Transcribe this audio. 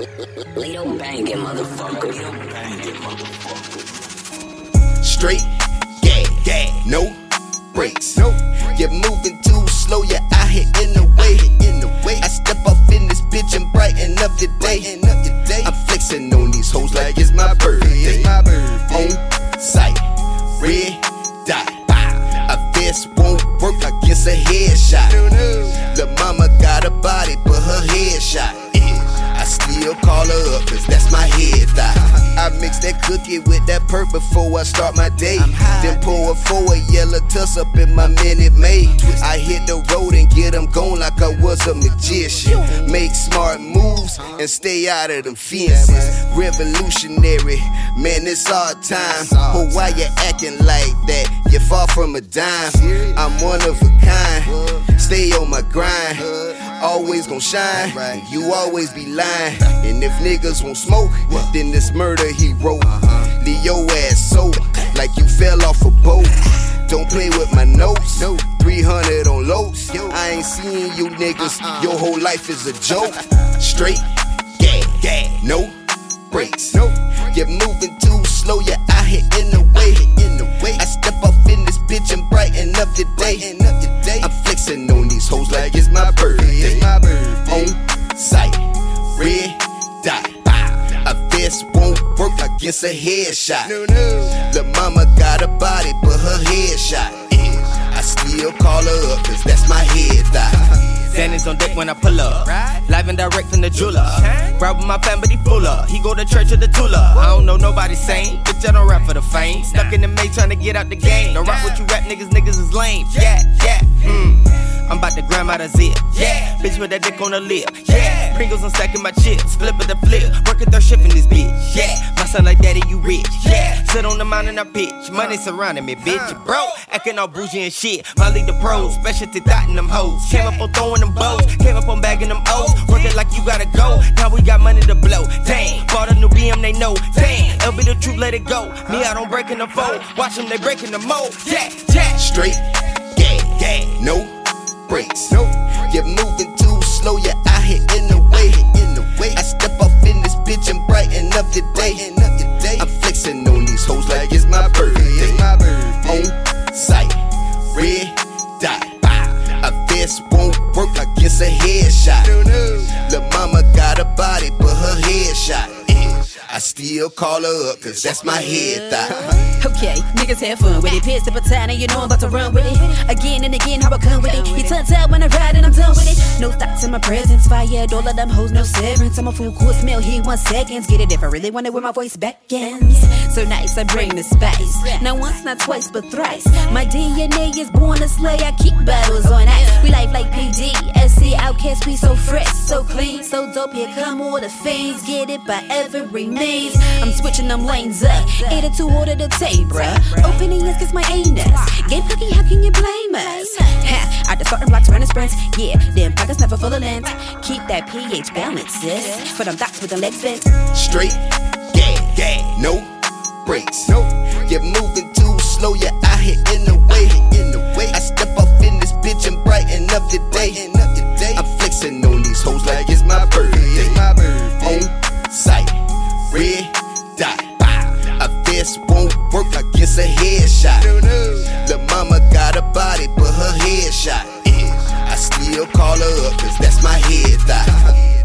Lito banging, motherfucker. Straight, yeah, no brakes. You're moving too slow, you're out here in the way. I step off in this bitch and brighten up your day. I'm flexing on these hoes like it's my birthday. On sight, red dot. A vest won't work, I guess a headshot. Lil' mama got a body, but her head shot. I still call her up, cause that's my head thigh. I mix that cookie with that perk before I start my day. Then pour a 4 yellow tuss up in my Minute Maid. I hit the road and get them gone like I was a magician. Make smart moves and stay out of them fences. Revolutionary, man, it's our time. But why you acting like that? You're far from a dime. I'm one of a kind, stay on my grind. Always gon' shine, you always be lying. And if niggas won't smoke, then this murder he wrote. Leave your ass so like you fell off a boat. Don't play with my notes, 300 on lows. I ain't seeing you niggas, your whole life is a joke. Straight, yeah, no brakes. You're moving too slow, you're out here in the way. I step off in this bitch and brighten up your day. I'm flexing on these hoes like it's my birthday. On sight, red dot. A vest won't work, I guess a headshot. Lil' mama got a body, but her head shot. I still call her up, cause that's my head thigh. Xanax on deck when I pull up. Live and direct from the jeweler. Ride with my family full up. He go to church or the Tula. I don't know nobody sane. Bitch, I don't rap for the fame. Stuck in the maze trying to get out the game. Don't rock with you rap niggas is lame. Yeah. I'm about to grab out a zip. Yeah. Bitch with that dick on the lip. Yeah. Pringles, I'm stacking my chips. Flip of the flip. Working third shift in this bitch. Yeah. My son like daddy, you rich. Yeah. Sit on the mountain, I pitch. Money surrounding me, bitch. You broke. Acting all bougie and shit. My lead the pros. Specialty thought in them hoes. Came up on throwing them bows. Came up on bagging them O's. Working like you gotta go. Now we got money to blow. Dang. Bought a new BM, they know. Dang. It'll be the truth, let it go. Me, I don't break in the fold. Watch them, they breaking the mold. Yeah. Straight, yeah, no brakes. You're moving too slow, you're out here in the way. I step off in this bitch and brighten up your day. I'm flexing on these hoes like it's my birthday. On sight, red dot. A vest won't work, I guess a headshot. Lil' mama got a body, but her head shot. I still call her up, cause that's my head thigh. Okay, niggas have fun with it. Pissed up a time and you know I'm about to run with it. Again and again, how I come with it. You turns out when I ride and I'm done with it. No thoughts in my presence, fired all of them hoes, no severance. I'm a full course meal, here 1 second. Get it if I really want it with my voice beckons. So nice, I bring the spice. Not once, not twice, but thrice. My DNA is born to slay, I keep battles on ice. We life like PD, SC, Outcast, we so fresh, so clean, so dope. Here come all the fiends, get it by every means. I'm switching them lanes up, 82 order to tape, bruh. Opening yes, cause my anus. Game cookie, how can you blame us? Ha, I just starting blocks running sprints. Yeah, them pockets never full of lint. Keep that pH balance, sis. For them dots with the legs bent. Straight, yeah, no brakes. You're moving too slow, you're out here in the way. I step off in this bitch and brighten up your day. I'm flexing on these hoes like it's my birthday. On sight, red dot. A vest won't work, I guess a headshot. Lil' mama got a body, but her head shot. I still call her up, cause that's my head thigh.